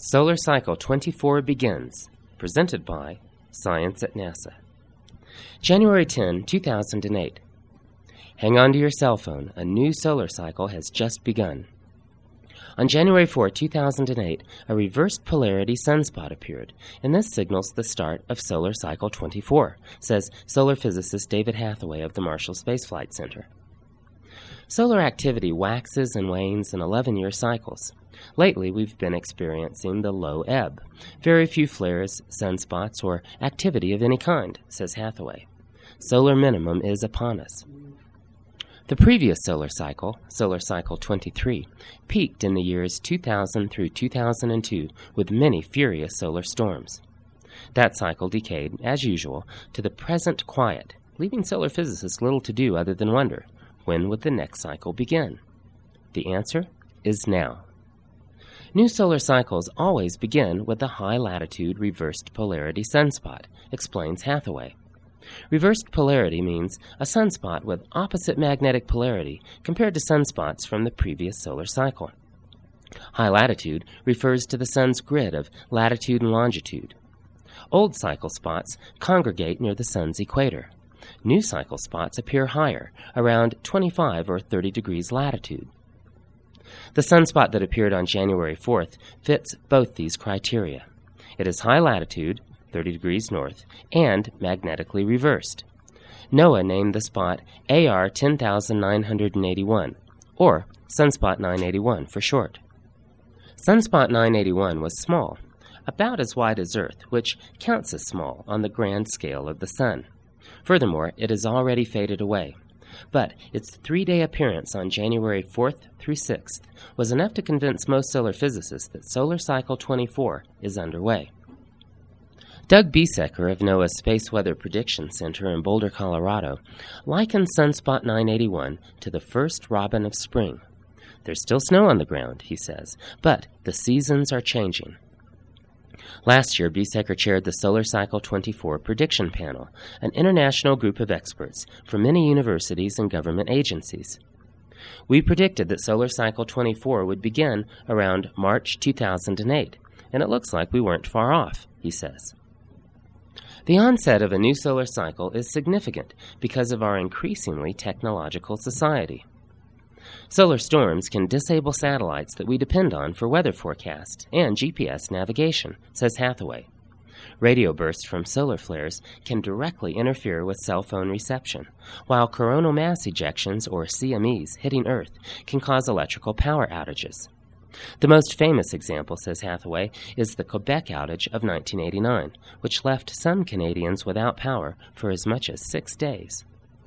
Solar Cycle 24 begins, presented by Science at NASA. January 10, 2008. Hang on to your cell phone. A new solar cycle has just begun. On January 4, 2008, a reversed polarity sunspot appeared, and this signals the start of Solar Cycle 24, says solar physicist David Hathaway of the Marshall Space Flight Center. Solar activity waxes and wanes in 11-year cycles. Lately, we've been experiencing the low ebb. Very few flares, sunspots, or activity of any kind, says Hathaway. Solar minimum is upon us. The previous solar cycle, Solar Cycle 23, peaked in the years 2000 through 2002 with many furious solar storms. That cycle decayed, as usual, to the present quiet, leaving solar physicists little to do other than wonder, when would the next cycle begin? The answer is now. New solar cycles always begin with a high-latitude reversed polarity sunspot, explains Hathaway. Reversed polarity means a sunspot with opposite magnetic polarity compared to sunspots from the previous solar cycle. High latitude refers to the sun's grid of latitude and longitude. Old cycle spots congregate near the sun's equator. New cycle spots appear higher, around 25 or 30 degrees latitude. The sunspot that appeared on January 4th fits both these criteria. It is high latitude, 30 degrees north, and magnetically reversed. NOAA named the spot AR 10981, or Sunspot 981 for short. Sunspot 981 was small, about as wide as Earth, which counts as small on the grand scale of the Sun. Furthermore, it has already faded away. But its 3-day appearance on January 4th through 6th was enough to convince most solar physicists that Solar Cycle 24 is underway. Doug Biesecker of NOAA's Space Weather Prediction Center in Boulder, Colorado, likens Sunspot 981 to the first robin of spring. There's still snow on the ground, he says, but the seasons are changing. Last year, Biesecker chaired the Solar Cycle 24 Prediction Panel, an international group of experts from many universities and government agencies. We predicted that Solar Cycle 24 would begin around March 2008, and it looks like we weren't far off, he says. The onset of a new solar cycle is significant because of our increasingly technological society. Solar storms can disable satellites that we depend on for weather forecasts and GPS navigation, says Hathaway. Radio bursts from solar flares can directly interfere with cell phone reception, while coronal mass ejections, or CMEs, hitting Earth can cause electrical power outages. The most famous example, says Hathaway, is the Quebec outage of 1989, which left some Canadians without power for as much as 6 days.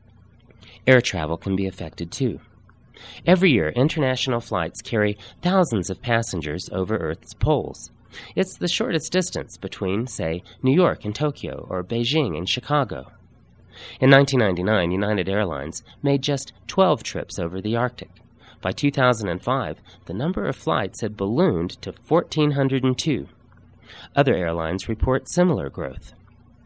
Air travel can be affected too. Every year, international flights carry thousands of passengers over Earth's poles. It's the shortest distance between, say, New York and Tokyo, or Beijing and Chicago. In 1999, United Airlines made just 12 trips over the Arctic. By 2005, the number of flights had ballooned to 1,402. Other airlines report similar growth.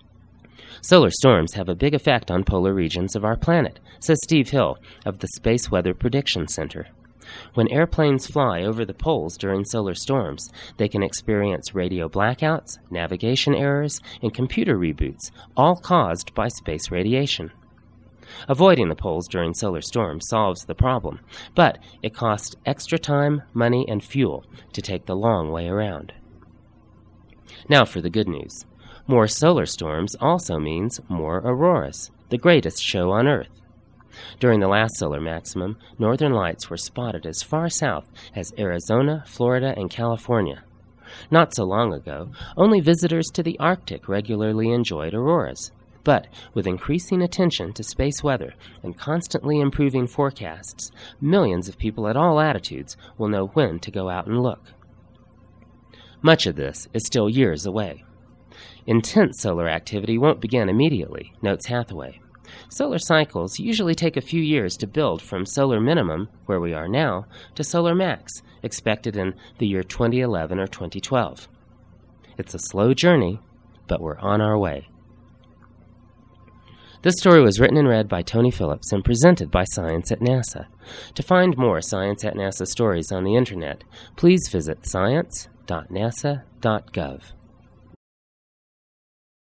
Solar storms have a big effect on polar regions of our planet, says Steve Hill of the Space Weather Prediction Center. When airplanes fly over the poles during solar storms, they can experience radio blackouts, navigation errors, and computer reboots, all caused by space radiation. Avoiding the poles during solar storms solves the problem, but it costs extra time, money, and fuel to take the long way around. Now for the good news. More solar storms also means more auroras, the greatest show on Earth. During the last solar maximum, northern lights were spotted as far south as Arizona, Florida, and California. Not so long ago, only visitors to the Arctic regularly enjoyed auroras. But with increasing attention to space weather and constantly improving forecasts, millions of people at all latitudes will know when to go out and look. Much of this is still years away. Intense solar activity won't begin immediately, notes Hathaway. Solar cycles usually take a few years to build from solar minimum, where we are now, to solar max, expected in the year 2011 or 2012. It's a slow journey, but we're on our way. This story was written and read by Tony Phillips and presented by Science at NASA. To find more Science at NASA stories on the Internet, please visit science.nasa.gov. www.nasa.gov.